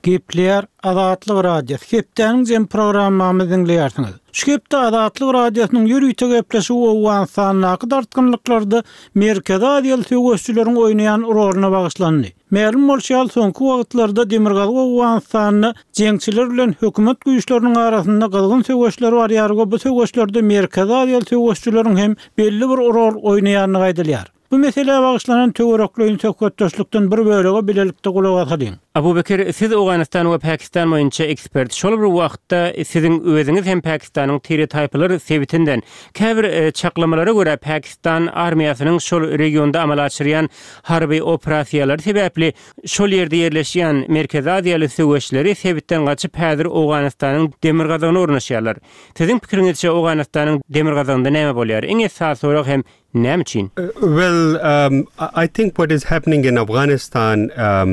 Gepler Azatlyk Radiosu. Hepdeniň jem programmamy dinleýärsiňiz. Şu hepde Azatlyk Radiosynyň ýürüýte gepleşigi owan sanly aqdartgynlyklarda Merkezi Aziýaly söwüşçüleriň oýnaýan rolyna bagyşlandy. Ma'lum bolýar, soňky wagtlarda Demirgazy owan sanly jeňçiler bilen hökümet güýçleriniň arasynda gylgyn söwüşler barýarga bu söwüşlerde Merkezi Aziýaly söwüşçüleriň hem belli bir rol oýnaýanyny gaýdalýar. Bu mesele bagışlanan töwerekliň söhbetdeşlikden bir bölegi bilelikde gulak asadyň. Abu Bekir, siz Awganistan we Pakistan boýunça ekspert. Şol bir wagtda siziň özüňiz hem Pakistanyň stereotyplary sebitinden käbir çaklamalara görä Pakistan armiýasynyň şol regionda amal açyrýan harby operasiýalary sebäpli şol ýerde ýerleşýän Merkezi Aziýaly söwüşçüleri sebitden gaçyp häzir Awganistanyň demirgazyna ornaşýarlar. Siziň pikiriňizçe Awganistanyň demirgazynda näme bolýar? Eň esas sorak hem näme üçin? I think what is happening in Afghanistan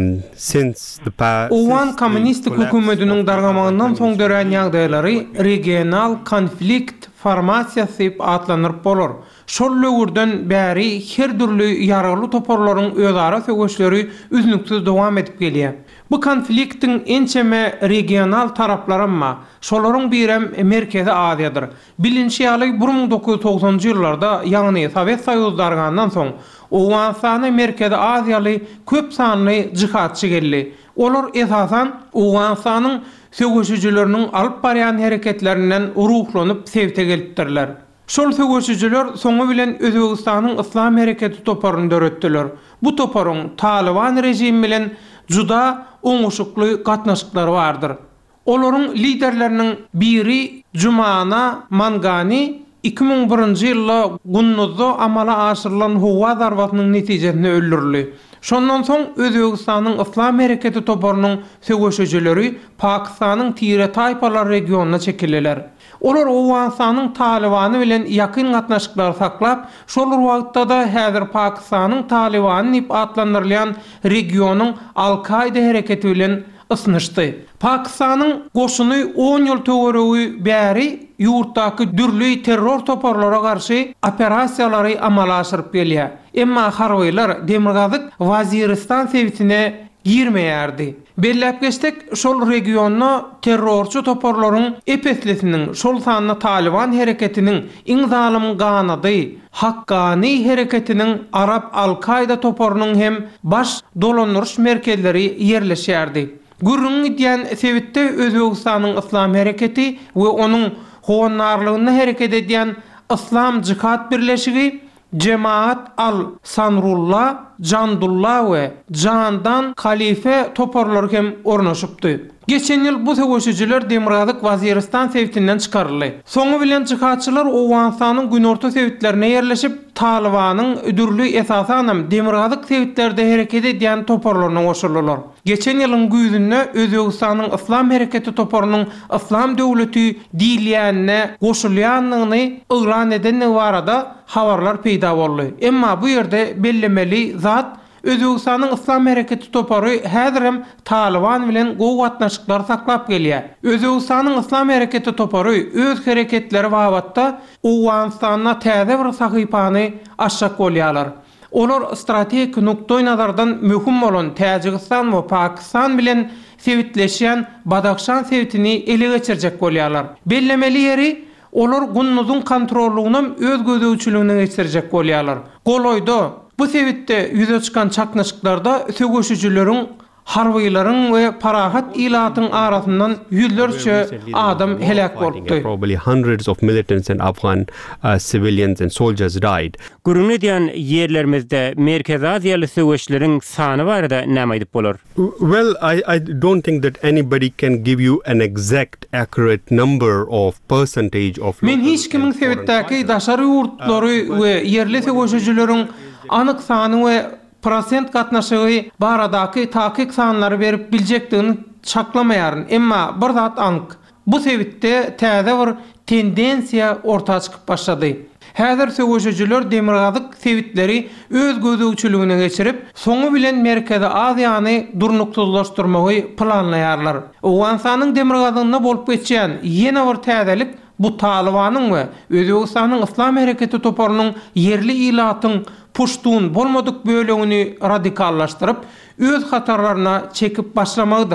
since the past. Owan kommunistik hökümetiniň dargamagyndan soň dören ýagdaýlary regional konflikt formasiýasy diýip atlanýar bolar. Şol löwürden bäri her türlü ýaragly toparlaryň özara söwüşleri üznüksiz dowam edip gelýär. Bu konfliktiň ençeme regional taraplary amma şolaryň birem Merkezi Aziýadyr. Bilinçli ýaly 1990-njy ýyllarda ýagny Sowet Soýuzy dargandan soň Awganistana Merkezi Aziýaly köp sanly jihatçy geldi. Olar esasan Awganistanyň söwüşçüleriniň alyp barýan hereketlerinden ruhlanyp sevte gelipdirler. Şol söwüşçüler soňu bilen Özbegistanyň Islam hereketi toparyny döretdiler. Bu toparyň Taliban rejimi bilen juda oňuşukly gatnaşyklary bardyr. Olaryň liderleriniň biri Jumana Mangani 2001-nji ýylda Gunnuzda amala aşyrylan howa zarbatynyň netijesinde öldürildi. Şondan soň Özbegistanyň Islam hereketi toparynyň söwüşçüleri Pakistanyň Tire taýpalar regionuna çekildiler. Olar Awganistanyň Talibany bilen ýakyn gatnaşyklar saklap, şol wagtda da häzir Pakistanyň Talibany diýip atlandyrylýan regionyň Al-Qaida hereketi bilen ysnyşdy. Pakistanyň goşuny 10 ýyl töweregi bäri ýurtdaky dürli terror toparlara garşy operasiýalary amala aşyryp gelýär. Emma harwylar Demirgazyk Waziristan sebitine girmeýärdi. Belläp geçdik, şol regionna terrorçy toparlaryň epeslesiniň şol sanly Taliban hereketiniň iň zalim ganady Haqqani hereketiniň Arap Al-Qaida toparynyň hem baş dolandyryş merkezleri ýerleşýärdi. Gürrüň diýen sebitde Özbegistanyň Islam hereketi we onuň howanarlygyna hereket edýän Islam Jihad birleşigi Cemaat al-Sanrullah, Jandullah we Jandan Khalife toparlar hem ornaşypdy. Geçen ýyl bu söwüşçüler Demirgazyk Waziristan sebitinden çykaryldy. Soňu bilen jihadçylar Awganistanyň günorta sebitlerine ýerleşip Talibanyň ödürlü esasanam Demirgazyk sebitlerde hereket edýän toparlaryna goşuldylar. Geçen ýylyň güýdünde Özbegistanyň Islam hereketi toparynyň Islam döwleti diýilýänine goşulýanlygyny ýylan eden barada habarlar peýda boldy. Emma bu ýerde bellemeli zat Özbegistanyň Islam hereketi topary häzirem Taliban bilen gowy gatnaşyklar saklap gelýär. Özbegistanyň Islam hereketi topary öz hereketleri wagtda Awganistana täze bir sahypany aşak bolýarlar. Olar strategik nukta nazardan möhüm bolan Täjikistan we Pakistan bilen sebitleşýän Badakhşan sebitini ele geçirjek bolýarlar. Bellemeli ýeri olar Gunnuzun kontrollugyny öz gözegçiligine geçirjek bolýarlar. Goloýda bu sebitde ýüze çykan çaknaşyklarda söwüşçüleriň harwylaryň we parahat ilatyň arasyndan ýüzlerçe adam helak boldy. Probably hundreds of militants and Afghan civilians and soldiers died. Gürrüň diýen ýerlerimizde Merkezi Aziýaly söwüşçüleriň sany barada näme aýdyp bolar? Well, I don't think that anybody can give you an exact accurate number of percentage of. Men hiç kimin sebitdäki daşary ýurtlary we ýerli söwüşçüleriň anyk sany we prosent gatnaşygy baradaky takik sanlary berip biljekdigini çaklamaýaryn. Emma bir zat ank. Bu sebitde täze bir tendensiýa ortaga çykyp başlady. Häzir söwüşçüler Demirgazyk sebitleri öz gözegçiligine geçirip, soňu bilen Merkezi Aziýany durnuksuzlaşdyrmagy planlaýarlar. Awganistanyň Demirgazyna bolup geçýän ýene bir täzelik bu Talibanyň we Özbegistanyň Islam hereketi toparynyň yerli ilatyň puştun bolmadyk bölegini radikallaşdyrıp öz hatarlaryna çekip başlamagydyr.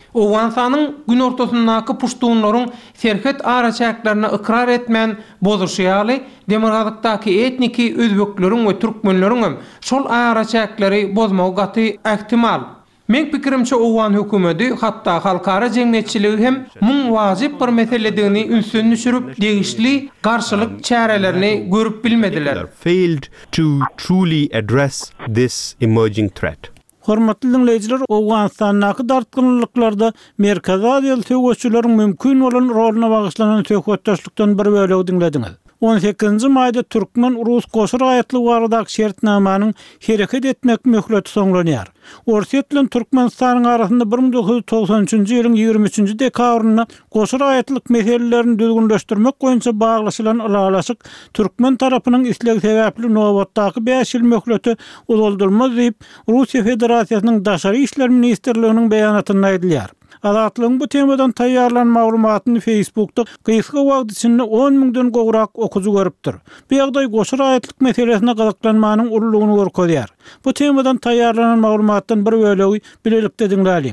Owansanyň gün ortasyndaky puştuğunlaryň serhet araçaklaryna ikrar etmän bozuşýaly demokratykdaky etniki özbekleriň we türkmenleriň şol araçaklary bozmagy gaty ähtimal. Men pikirimçe owan hökümeti hatta halkara jemgyýetçiligi hem muň wajyp bir meseledigini ünsün düşürüp degişli garşylyk çärelerini görüp bilmediler. Failed to truly address this emerging threat. Hormatly dinleyijiler, Owganistanyň dartgynlyklarda Merkezi Aziýaly töwüşçüleriň mümkin bolan roluny bagyşlanan töhfetdaşlykdan bir bölegi dinlediňiz. 18-nji maýda türkmen-rus goşur aýatlygy baradaky şertnamanyň hereket etmek möhleti soňlanýar. Orsiýet bilen Türkmenistanyň arasynda 1993-nji ýylyň 23-nji dekabryna goşur aýatlyk meselelerini düzgünleşdirmek goýunça baglaşylan alalaşyk türkmen tarapynyň isleg sebäpli nowatdaky 5 ýyl möhleti uzuldurmaz diýip Russiýa Federasiýasynyň Daşary işler ministrliginiň beýanatynda aýdylýar. Adatlyň bu temadan taýýarlanan maglumatyny Facebookda gysga wagt içinde 10.000-den gowrak okuzy görüpdir. Bu ýagdaý goşur aýatlyk meselesine gazaklanmanyň urlugyny görkezýär. Bu temadan taýýarlanan maglumatdan bir bölegi bilelikde dinläliň.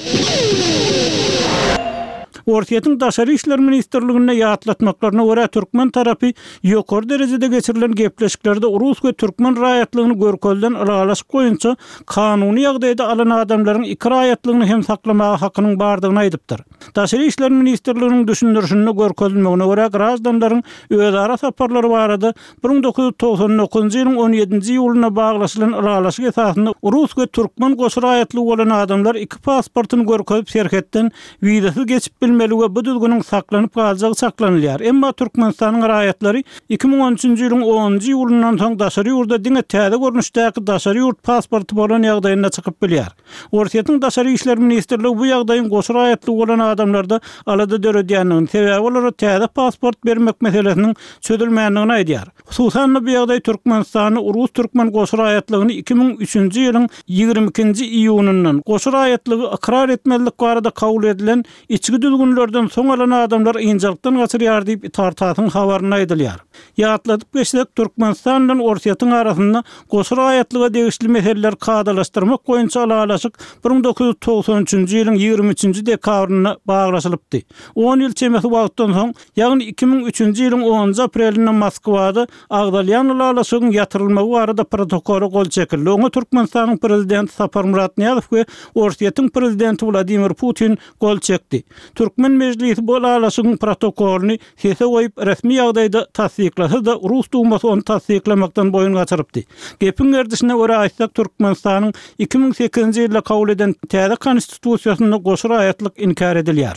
Orsiýetiň Daşary işler ministrligine ýatlatmaklaryna görä türkmen tarapy ýokary derejede geçirilen gepleşiklerde Rus we türkmen raýatlygyny görkezden alalaşyk goýunça kanuny ýagdaýda alan adamlaryň iki raýatlygyny hem saklamagy hakynyň bardygyny aýdypdyr. Daşary işler ministrliginiň düşündirişinde görkezilmegine görä grazdanlaryň özara saparlary barada 1999-njy ýylyň 17-nji ýylyna baglaşylan alalaşyk esasynda Rus we türkmen goşur aýatlygy bolan adamlar iki pasportyny görkezip serhetden wizasyz geçip bilmeligi bu düzgünün saklanyp galjagy saklanylýar. Emma Türkmenistanyň raýatlary 2013-nji ýylyň 10-njy ýylyndan soň daşary ýurda diňe täze görnüşdäki daşary ýurt pasporty bolan ýagdaýyna çykyp bilýär. Orsiýetiň Daşary işler ministrligi bu ýagdaýyň goşur aýatlygy bolan adamlarda alada döredýändigini sebäbi olara täze pasport bermek meselesiniň çözülmändigini aýdýar. Hususan bu ýagdaý Türkmenistanyň Rus türkmen goşur aýatlygyny 2003-nji ýylyň 22-nji iýunundan goşur aýatlygy ikrar etmezlik barada kabul edilen içki düzgünlerden soň alan adamlar ýynjylykdan gaçyrýar diýip tartatyň habaryny aýdylýar. Ýatladyp geçsek Türkmenistan bilen Orsiýetiň arasynda goşur aýatlyga degişli meseleler kadalaşdyrmak goýunça alalaşyk 1993-nji ýylyň 23-nji dekabryna baglaşylypdy. 10 ýyl çemesi wagtdan soň, ýagny 2003-nji ýylyň 10 aprelinden Moskwada agdalýan alalaşygyň ýatyrylmagy barada protokoly gol çekildi. Oňa Türkmenistanyň prezidenti Sapar Murat Niýazow we Orsiýetiň prezidenti Vladimir Putin gol çekdi. Türkmen meclisi bu alalaşygyň protokolini sese goýup resmi ýagdaýda tasdiklasa da Rus dumasy onu tasdiklamakdan boyun gaçyrypdy. Gepin gerdişine görä aýtsak Türkmenistanyň 2008-nji ýylda kabul eden täze konstitusiýasyna goşur aýatlyk inkar edilýär.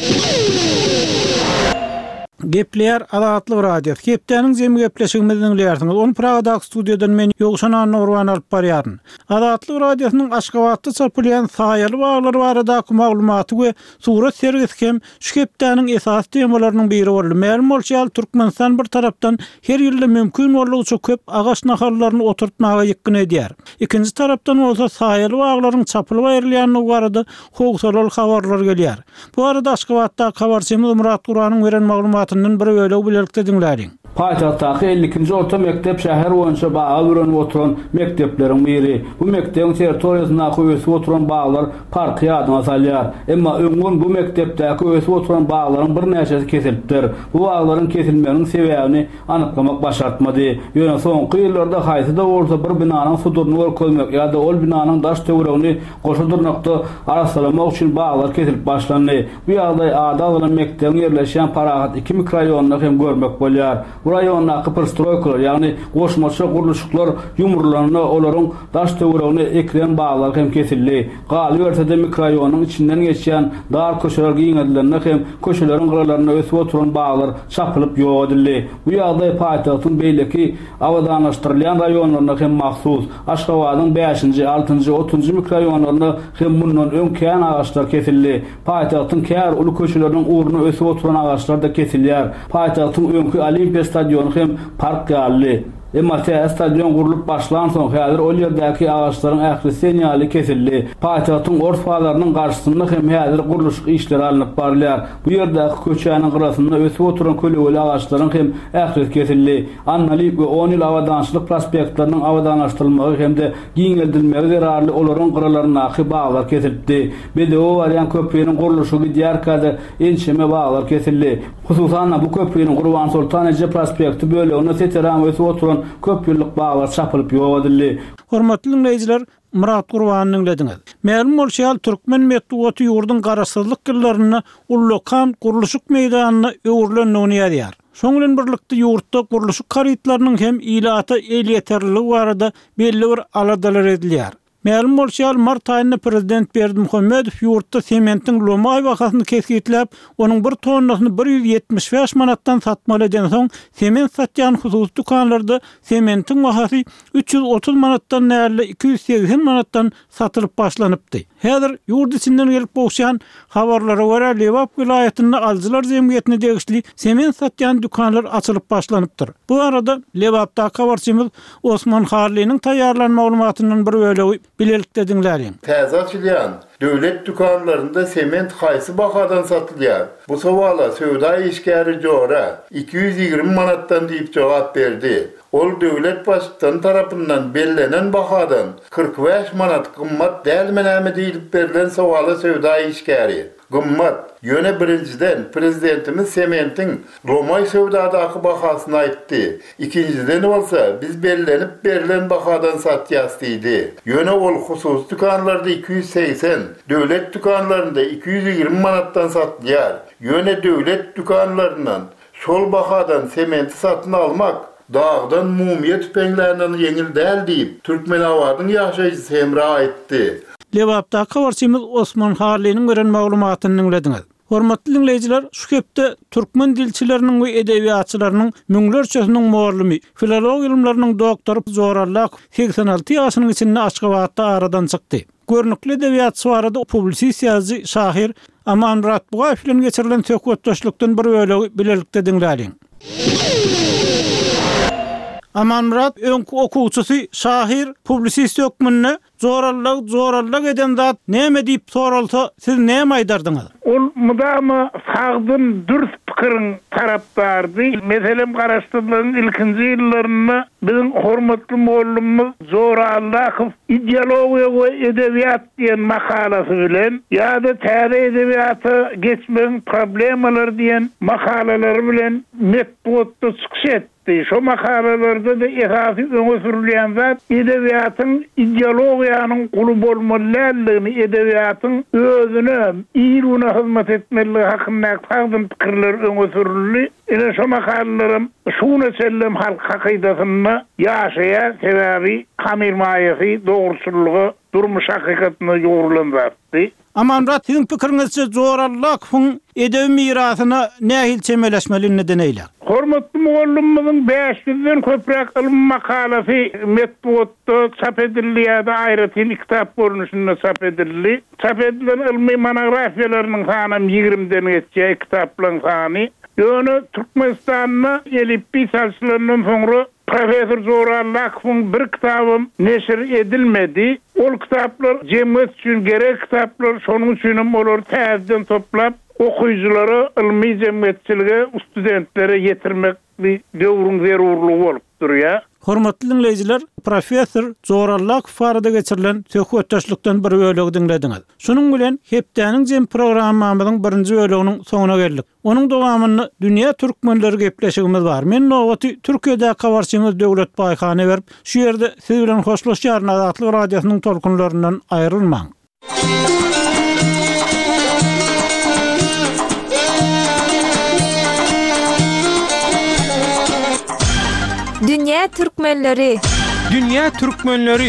Gepler Adatly Radio. Gepdäniň jemy gepleşigimizi dinleýärsiňiz. Onu Pragadaky studiýadan men Ýogşan Nurwan alyp barýaryn. Adatly Radiosynyň Aşgabatda çapylýan saýaly baglary baradaky maglumaty we surat sergisi hem şu gepdäniň esas temalarynyň biri boldy. Ma'lum bolýar, Türkmenistan bir tarapdan her ýylda mümkin bolýança köp agaç nahallaryny oturtmaga ýekgin edýär. Ikinji tarapdan bolsa saýaly baglaryň çapylyp aýrylýanyny barada howsal habarlar gelýär. Bu arada Aşgabatda habarçymyz Murat Guranyň beren maglumaty bir öyle bilelikde dinläriň. Paýtagtdaky 52-nji orta mektep şäher boýunça baga öwrenip oturan mektepleriň biri. Bu mektepiň territoriýasynda öwesip oturan baglar parky adyna salýar. Emma öňün bu mektepdäki öwesip oturan baglaryň bir näçesi kesilipdir. Bu baglaryň kesilmeginiň sebäbini anyklamak başartmady. Ýöne soňky ýyllarda haýsy da bolsa bir binanyň suduryny görkezmek ýa-da ol binanyň daş töweregini goşudyrnakda arasalamak üçin baglar kesilip başlandy. Bu ýagdaý ada bolan mektepiň ýerleşýän Paragat 2 mikroraýonyny hem görmek bolýar. Bu raýondaky perstroykalar, ýagny goşmaça guruluşyklar ýumurlaryny olaryň daş töweregine ekren baglar hem kesildi. Galy ýerde mikroraýonyň içinden geçýän dar köşeler giňedilerine hem köşeleriň gyralaryna ösüp oturan baglar çapylyp ýok edildi. Bu ýagdaý paýtagtyň beýleki awadanlaşdyrylýan raýonlaryna hem mahsus Aşgabatyň 5-nji, 6-njy, 30-njy mikroraýonlaryna hem mundan öňkän agaçlar kesildi. Paýtagtyň kär uly köşeleriniň uğruna ösüp oturan agaçlar da kesilýär. Paýtagtyň öňkü Olimpiya stadionu hem park gally. Emma stadion gurulup başlan soň häzir o ýerdäki ağaçlaryň ähli sinýaly kesildi. Paýtagyň ortfalarynyň garşysynda hem häzir guruluş işleri alınıp barylýar. Bu ýerdäki köçäniň gyrasynda ösüp oturan kölegeli ağaçlaryň hem ähli kesildi. Annaly we 10 ýyl awadançylyk prospektlarynyň awadanlaşdyrylmagy hem-de giňeldilmegi zerarly olaryň gyralaryna bağlar kesildi. BDO Aryan köprüniň guruluşy Diyarbakyrda enşeme bağlar kesildi. Hususan bu köprüniň Gurban Sultan Ece prospekti bölegi seteram ösüp oturan köprülük bağlar çapylyp ýogadyldy. Hormatly dinleýijiler, Murat Gurbanyň diňiz. Ma'lum bolşal Türkmen medeniýeti ýurdun garaşsyzlyk ýyllaryny ullukan guruluşyk meýdanyna öwürlenýäni ýazýar. Şoňlan birlikde ýurtda guruluşyk karytlarynyň hem ilata elýeterligi barada belli bir aladalar edilýär. Ma'lum bolşal mart aýynda prezident Berdimuhammedow ýurtda sementin lomay bahasyny kesgitlep, onuň bir tonnasyny 175 manatdan satmaly eden soň, sement satýan hususy dukanlarda sementin bahasy 330 manatdan näle 280 manatdan satylyp başlanypdy. Häzir ýurt içinden gelip bolşan habarlara görä Lewap vilayatyny aljylar jemgyýetine degişli sement satýan dukanlar açylyp başlanypdyr. Bu arada Lewapda habarçymyz Osman Harlynyň taýýarlan maglumatynyň bir bölegi bilelikde dinlärin. Täze açylýan döwlet dukanlarynda sement haýsy bahadan satylýar? Bu sowala söwda işgäri Jora 220 manatdan diýip jogap berdi. Ol döwlet başçysynyň tarapyndan bellenen bahadan 45 manat gymmat dälmi näme diýilip berilen sowala söwda işgäri. Gymmat ýöne birinciden prezidentimiz sementin lomay söwdadaky bahasyny aýtdy. İkinciden bolsa biz bellenip berilen bahadan satýas diýdi. Ýöne ol hususy dukanlarda 280, döwlet dukanlarynda 220 manatdan satylýar. Ýöne döwlet dukanlaryndan şol bahadan sementi satyn almak dağdan mumiýet tüpeňlerinden ýeňil däl diýip Türkmenawadyň ýaşaýjysy Semra aýtdy. Lewapda habarçymyz Osman Harlynyň gören maglumatyny dinlediňiz. Hormatly dinleýijiler, şu kepde türkmen dilçileriniň we edebiýatçylarynyň müňlerçesiniň muallimi, filologiýa ilmläriniň doktory Zorallak 86 ýaşynyň içinde Aşgabatda aradan çykdy. Görnükli edebiýatçy barada publisistiýaçy şahyr Aman Murat Bugaýew bilen geçirilen söhbetdeşlikden bir bölegi bilelikde dinlärin. Aman Murat öňkü okuwçysy, şahyr, publisist ökmünne zorallak eden zat näme diýip soralsa, siz näme aýdardyňyz? Ol mudama sagdyn dürüst pikirin tarapdardy. Meselem garaşdyrdygyň ilkinji ýyllaryny biziň hormatly mollumyz Zorallakow ideologiýa we edebiýat diýen makalasy bilen ýa-da täze edebiýaty geçmeň problemalary diýen makalalary bilen metbuatda çykyş etdi. Şo makalalarda da esasy öňe sürilýän zat edebiýatyň ideologiýanyň guly bolmalylygyny, edebiýatyň özüne ýylyna hyzmat etmeligi hakynda sagdyn pikirler öňe sürildi. Ene şo makalalarym şunu sellem halk hakydatyny ýaşaýar, sebäbi kamirmaýasy, dogruçulugy, durmuş hakykatyny ýoğrulandy. Aman Murat, sizin pikiriňizçe Zorallakowyň edebi mirasyna nähil çemeleşmeli neden eýle? Hormatly muallymymyzyň 500-den köprek ilm makalasy metbuatda çap edilýär, aýratyn kitap görnüşinde çap edildi. Çap edilen ilmi monografiýalarynyň sany 20-den geçýär, kitaplaryň sany. Ýöne Türkmenistanyna elip bisalçylarynyň soňra Profesör Zorallakowyň bir kitabı neşir edilmedi. Ol kitaplar cemiyet üçin gerek kitaplar, şonuň üçin olar täzeden toplap okuyuculara ilmi cemiyetçilige, studentlere yetirmekli döwrüň zerurlugy bolup durýar. Hormatly dinleýijiler, Profesör Zorallakow barada geçirilen söhbetdeşlikden bir bölegi dinlediňiz. Şunun bilen hepdäniň jem programmamyzyň birinji böleginiň soňuna geldik. Onuň dowamyny dünýä türkmenleri gepleşigimiz bar. Men nowaty Türkiýede habarçymyz Döwlet Baýhany berip, şu ýerde siz bilen hoşlaşýar Azatlyk radiosynyň tolkunlaryndan aýrylmaň. Dünya Türkmenleri. Dünya Türkmenleri.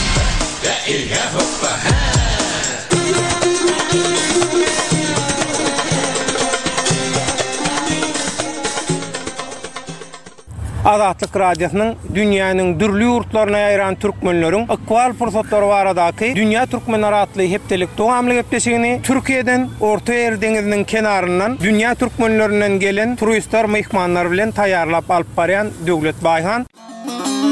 Azatlyk radiosynyň dünýäniň dürli ýurtlaryna ýaýran türkmenleriň ikwal fursatlary baradaky Dünya Türkmenleri atly hepdelik dowamly gepleşigini Türkiýeden Orta Ýer deňiziniň kenaryndan dünýä türkmenlerinden gelen turistler, mehmanlar bilen taýýarlap alyp barýan Döwlet Baýhan.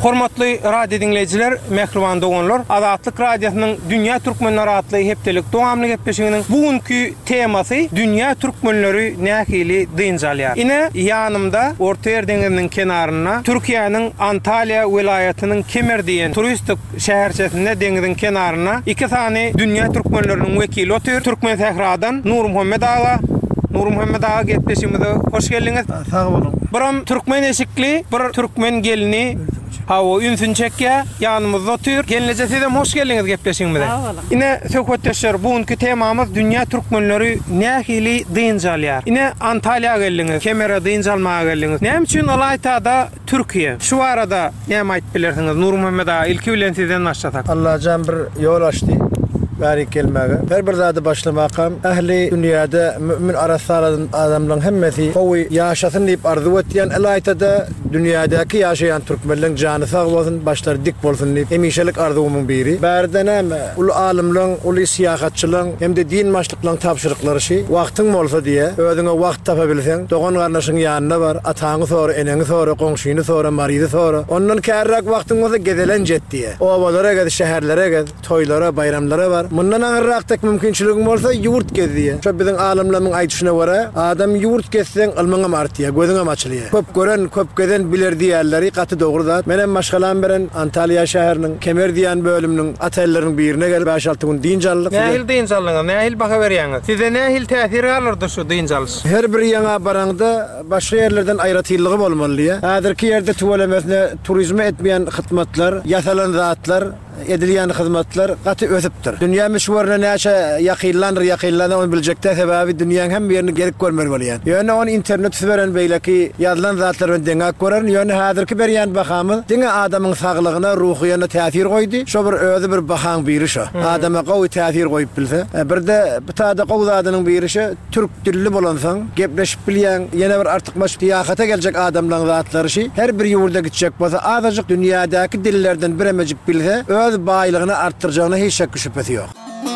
Hormatly radio dinleyijiler, mehriban dogonlar, Azatlyk radiosynyň Dünýä türkmenleri adly hepdelik dowamly gepleşiginiň bugünkü temasy Dünýä türkmenleri nähili dynjalýar. Ine ýanymda Orta Ýer deňiziniň kenaryna Türkiýanyň Antalya welaýatynyň Kemer diýen turistik şäherçesinde deňiziň kenaryna iki sany Dünýä türkmenleriniň wekili otur. Türkmen Sehradan Nur Muhammed ağa. Nur Muhammed ağa gepleşigimize hoş geldiňiz. Sag bolun. Bir Türkmen eşikli, bir Türkmen gelini Hawa ünsün çekýä, ýanymyzda otur. Gelneje sizem hoş geldiňiz gepleşigimize. Ine söhbetdeşler, bugünkü temamyz Dünýä türkmenleri nähili dynjalýar. Ine Antalya geldiňiz, Kemer'e dynjalmaga geldiňiz. Näme üçin Alaytada Türkiýe? Şu arada näme aýdyp bilersiňiz? Nur Muhammed ağa, ilki bilen sizden başlatak. Allah can bir ýol açdy. Bari kelmäge. Her bir zady başlamakam ähli dünýäde mümin arasynda adamlaryň hemmesi howy ýaşasyn diýip arzu etýän Alaytada dünýädäki ýaşaýan türkmenliň jany sag bolsun, başlary dik bolsun diýip hemişelik arzuwymyň biri. Bärden hem ul alimliň, ul siýahatçylyň hem-de din maşlyklaryň tapşyryklary şi wagtyň bolsa diýe özüňe wagt tapa bilseň, dogan garnaşyň ýanyna bar, ataňy sonra, eneňi sonra, goňşyny sonra, marydy sonra. Ondan kärrak wagtyň bolsa gedelen jet diýe. Obalara gede, şäherlere gede, toýlara, bayramlara bar. Mundan aňyrrak mümkinçiligim bolsa ýurt gezdiýe. Şo biziň alimleriň aýdyşyna görä, adam ýurt gezseň ilmiňe artýar, gözüňe açylýar. Köp gören, köp geden biler diýerleri gaty dogry zat. Menen maşgalan beren Antalya şäheriniň Kemer diýen bölüminiň ataýlarynyň birine gelip 5-6 gün dynjallyk. Nähil dynjallygy, nähil baka berýäňiz? Size nähil täsir alyrdy şu dynjalys? Her bir ýaňa baranda başga ýerlerden aýratyllygy bolmaly. Häzirki ýerde tuwalemesine turizme etmeýän hyzmatlar, ýasalan zatlar edilýän hyzmatlar gaty ösüpdir. Dünýä meşhurna näçe ýakynlandyr, onu biljekde sebäbi dünýäň hem ýerini gelip görmeli bolýan. Ýöne on internet süberen beýleki ýazylan zatlar bilen deňe görän, ýöne häzirki berýän bahamy diňe adamyň saglygyna, ruhyna täsir goýdy. Şo bir özü bir bahaň biri şo. Adama gowy täsir goýup bilse. Bir-de bu taýda gowy zadynyň biri şo, türk dilli bolansaň, gepleşip bilýän, ýene bir artykmaş tiýahata geljek adamlaryň zatlary şi, her bir ýurda gitjek bolsa, azalyk dünýädäki dillerden biremejik bilse, öz baýlygyny artdyrajagyna hiç şek şüphesi ýok.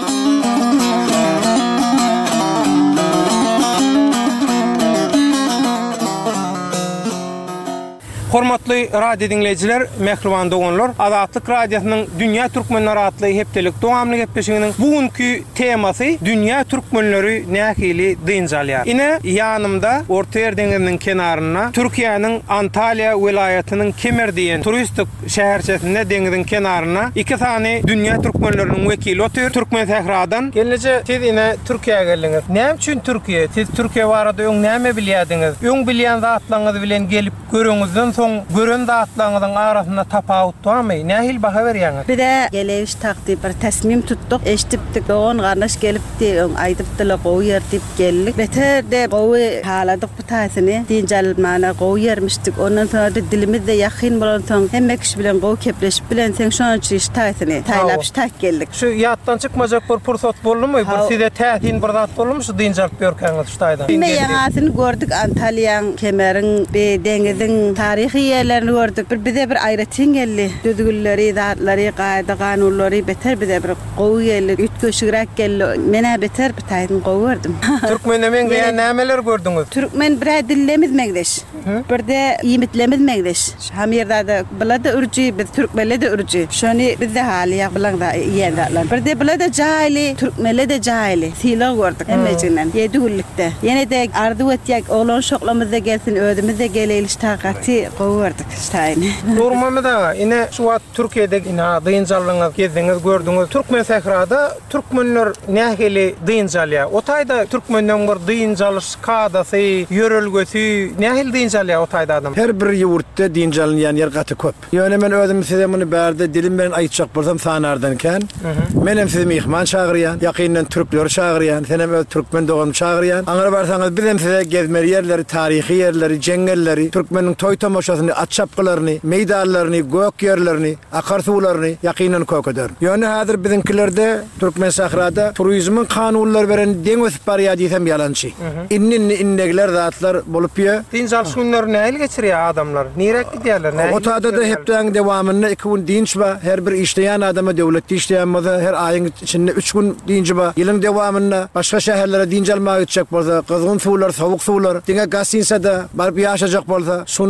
Hormatly radio dinleyijiler, mehriban dogonlar, Azatlyk radiosynyň Dünýä türkmenleri adly hepdelik dowamly gepleşiginiň bugünkü temasy Dünýä türkmenleri nähili dynjalýar. Ine ýanymda Orta Ýer deňiziniň kenaryna Türkiýanyň Antalya welaýatynyň Kemer diýen turistik şäherçesinde deňiziň kenaryna iki sany Dünýä türkmenleriniň wekili otur. Türkmen Sehradan. Gelneje siz ine Türkiýe'ye geldiňiz. Näme üçin Türkiýe? Siz Türkiýe barada näme bilýärdiňiz? Öň bilýän zatlaryňyz bilen gelip görüňizden gören dağıtlarının arasında tapawut durmy? Nähil baha berýäňiz? Bir de geleýiş takdy bir tasmim tutduk. Eşdipdik, oğun garnaş gelipdi, aýdypdylar gowy ýer diýip geldik. Beter de gowy haladyk bu taýsyny dynjalmana gowy ýermişdik. Ondan sonra dilimizde ýakyn bolansoň hemme kişi bilen gowy kepleşip bilen sen şoň üçin taýsyny taýlap tak geldik. Şu ýatdan çykmajak bir pursat boldumy? Bir size täsin bir zat bolmuş dynjalyp berýärňiz şu taýda. Hemme ýaňasyny gördük, Antalyaň, Kemeriň, deňiziň taryhy ýerlerini gördük. Bize bir aýratyn geldi. Düzgünleri, zatlary, gaýda ganunlary beter bize bir gowy geldi. Ütköşürek geldi. Mene beter bir taýdan gowy gördüm. Türkmenmen diýen nämeler gördüňiz? Türkmen bir dillemiz megdeş. Bir de ýemitlemiz megdeş. Hem ýerde bilada urji, biz türkmenle de urji. Şonu bizde haliýa bilen da ýerde. Bir de bilada jaýly, türkmenle de jaýly. Siler gördük hemmejinen. 7 günlükde. Ýene de arzu etýek oğlan şoklamyzda gelsin, özümizde geleýiş taqaty gördük ştaýny. Nur Muhammed ağa, ine şu wagt Türkiýede ine dynjallygyňyz, gezdiňiz, gördüňiz. Türkmen Sehrada türkmenler nähili dynjalýar. O taýda türkmenden bir dynjalyş kadasy, ýörelgesi, nähil dynjalýar o taýda adam? Her bir ýurtda dynjalýan ýer gaty köp. Ýöne men özüm size muny bärde dilim bilen aýtjak bolsam sanardanken, menem sizi mehman çagyrýan, ýakyndan türkler çagyrýan, senem öz türkmen dogam çagyrýan. Aňra barsaňyz bizem size gezmeli ýerleri, taryhy ýerleri, jengelleri, türkmeniň toý tomoşasyny, at çapgylaryny, meýdanlaryny, gök ýerlerini, akarsuwlaryny ýakynan kökeder. Ýöne häzir biziňkilerde Türkmen Sahrada turizmiň kanunlary beren deň ösüp barýar diýsem ýalançy. Innegiler zatlar bolup ýa. Dynjal günleri nähil geçirýär adamlar? Nirek gidýärler? O taýda da hepden dewamyny 2 gün dinç ba, her bir işleýän adama döwletde işleýän bolsa her aýyň içinde 3 gün dinç ba. Ýylyň dewamyny başga şäherlere dynjalmaga gitjek bolsa, gyzgyn suwlar, sowuk suwlar, diňe gasinsa da baryp ýaşajak bolsa, sunaý beýle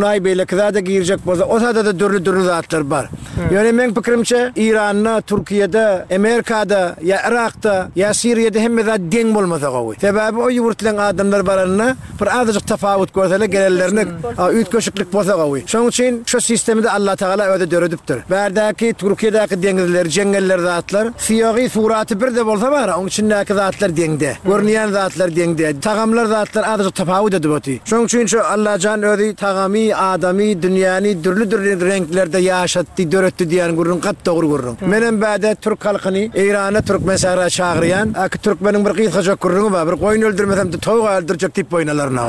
elektrada girecek bolsa o da dürlü zatlar bar. Yani men pikrimçe İran'da, Türkiye'de, Amerika'da, ya Irak'ta, ya Suriye'de hemme de deng bolmasa gowy. Sebebi o ýurtlaryň adamlar baranyna bir azajyk tafawut görseler gelenlerini üýt köşüklik bolsa gowy. Şoň üçin şu sistemde Allah Taala öde döredipdir. Bärdäki Türkiýedäki dengizler, jengeller zatlar siýagy suraty bir de bolsa bar, oň içindäki zatlar dengde. Görnýän zatlar dengde. Tagamlar zatlar azajyk tafawut edipdi. Şoň üçin şu Allah jan özi tagamy, adamy, dünýäni dürli renklerde ýaşatdy, döretdi diýen gurrun gat dogry gurrun. Menen bäde Türk halkyny Eýrana Türkmen sahra çagyrýan, ak Türkmeniň bir gysgaja gurruny bar, bir goýun öldürmesem de tawga öldürjek diýip boýnalaryna.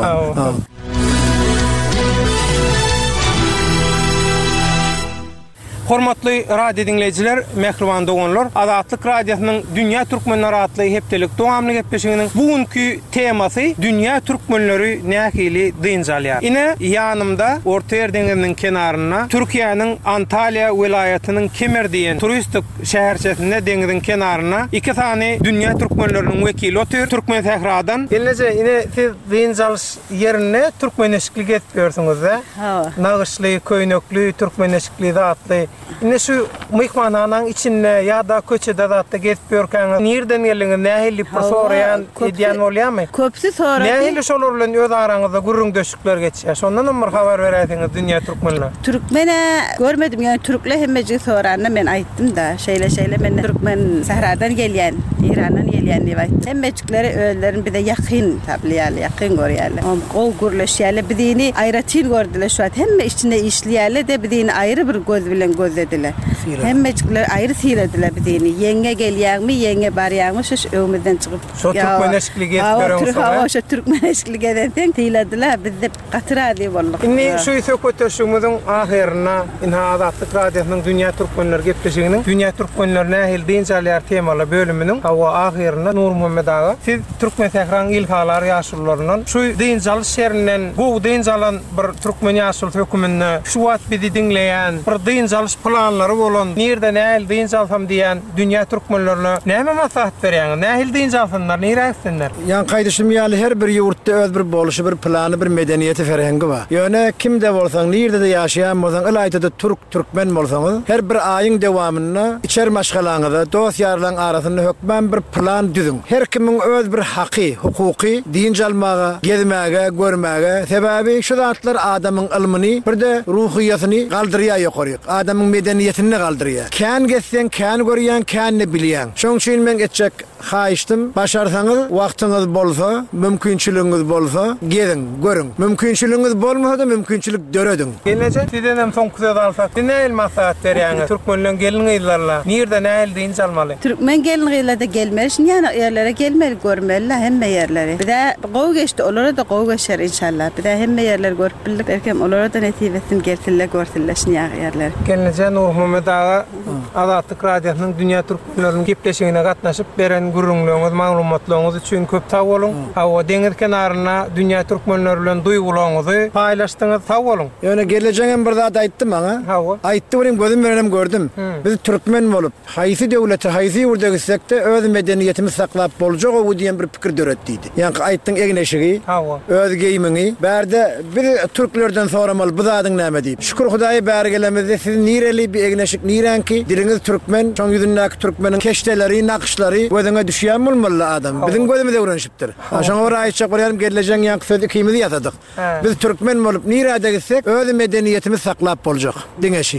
Hormatly radio dinleyijiler, mehriban dogonlar, Azatlyk radiosynyň Dünýä Türkmenleri adly hepdelik dowamly gepleşiginiň bugünkü temasy Dünýä Türkmenleri nähili dynjalýar. Ine ýanymda Orta Ýer deňiziniň kenaryna Türkiýanyň Antalya welaýatynyň Kemer diýen turistik şäherçesinde deňiziň kenaryna iki tane Dünýä Türkmenleriniň wekili otur Türkmen Sahradan. Gelneje ine siz dynjalyş ýerine türkmeneşiklik etýärsiňiz-de. Nagyşly, köýnekli türkmeneşiklik zatly. Ne şu mihmananyň içinde ya da köçede zatda gezip ýörkäňiz nerden gelýäňiz, nähili soraýan edýän bolýarmy? Köpsü sorady. Nähili şolar bilen öz araňyzda gurrun döşükler geçýär. Şondan bir habar berýärsiňiz Dünýä Türkmenler. Türkmene görmedim ýani türkler hemmeci soranyny men aýtdym da. Şeýle men Türkmen Sahradan gelýän, İrandan gelýän diýip aýtdym. Hemmecikleri öýlerini bir de ýakyn tablýarly, ýakyn görýärler. O gurleşýärler, bizini aýratyn gördüler şu an. Hemme içinde işleýärler de bizini aýry bir göz bilen gözlediler. Hemmecikler aýry sirediler bizini. Ýenge gelýärmi, ýenge barýarmy şu öwümizden çykyp. Şu türkmeneşiklik etýärmiň. Şu türkmeneşiklik eden diýilediler. Biz de gatyra diýip boldyk. Inni şu sököteşigimiziň ahyryna ina Azatlyk radiosynyň Dünýä Türkmenleri gepleşiginiň Dünýä Türkmenleri nähili dynjalýar temaly bölüminiň hawa ahyryna Nur Muhammed aga siz Türkmen Sahraň ilhalary ýaşurlaryndan şu dynjalyş şerinden bu dynjalan bir türkmen ýaşul hökümini şu wagt bizi dinleýän bir dynjalyş planlary bolan nerede nähili dynjalsam diýen Dünýä Türkmenlerine näme maslahat berýäňiz? Nähili dynjalsynlar, näre etsinler? Yan gaýdyşym ýaly her bir ýurtda öz bir boluşy, bir plany, bir medeniýeti ferhengi bar. Ýöne kimde bolsaň, nerede de ýaşaýan bolsaň, ýaýda türkmen bolsaňyz, her bir aýyň dowamyna içer maşgalaňyzda dost ýarlaryň arasynda hökmen bir plan düzüň. Her kimiň öz bir haky, hukuky dynjalmaga, gezmäge, görmäge, sebäbi şu zatlar adamyň ilmini, bir de ruhiýatyny galdyrýar ýokary. Adamyň medeniýetini galdyrýar. Kän geçsen, kän görýän, kän ne bilýän. Şoň üçin men etjek haýyşdym. Başarsaňyz, wagtyňyz bolsa, mümkinçiligiňiz bolsa, gezin, görüň. Mümkinçiligiňiz bolmasa, mümkinçilik döredin. Gelneje sizden hem soň söz alsak, näil maslahat berýäňiz? Türkmenler gelin ýyllarla, nerede näil dynjalmaly? Türkmen gelin ýyllarda gelmeli, ýani ýerlere gelmeli, görmeli hemme ýerleri. Bir de gowy geçdi, olara da gowy geçer inşallah. Bir de hemme ýerler görüp bildik, erkem olara da netibesin geltirler, görtürleşin ýerler. Gelneje Nur Muhammed aga Azatlyk radiosynyň Dünýä Türkmenleriniň gepleşigine gatnaşyp beren gurrunlygyňyz, maglumatlaryňyz üçin köp sag bolun. Hawa deňiz kenaryna Dünýä Türkmenleri bilen duýgularyňyzy paýlaşdyňyz, sag bolun. Ýöne geleceğim bir zat aýtdym maňa. Hawa. Aýtdy benim gözüm bilen gördüm. Biz türkmen bolup, haýsy döwleti, haýsy ýurda gitsek-de öz medeniýetimiz saklap boljak o diýen bir pikir döretdi. Ýani aýtdyň egneşigi, öz geýmini, bärde bir türklerden soramaly bu zadyň näme diýip. Şükür Hudaýa bäri gelemizde siz nireli bir egneşik nirenki, diliňiz türkmen, şoň ýüzündäki türkmeniň keşdeleri, nakşlary gözüňe düşýän bolmaly adam. Biziň gözümizde öwrenşipdir. Şoňa bir aýtjak bolýarym geleceğin ýanky sözi kimizi ýatadyk. Biz türkmen bolup nirede gitsek öz medeniýetimiz saklap boljak. Diňeşi.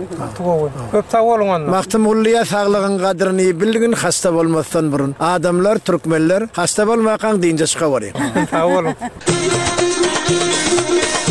Köp sag bolun onda. Mahtymullyğa saglygyň gadryny bildigin, hasta bolmasdan burun. Adamlar, türkmenler hasta bolmakan diýince çyka barýar. Sag bolun.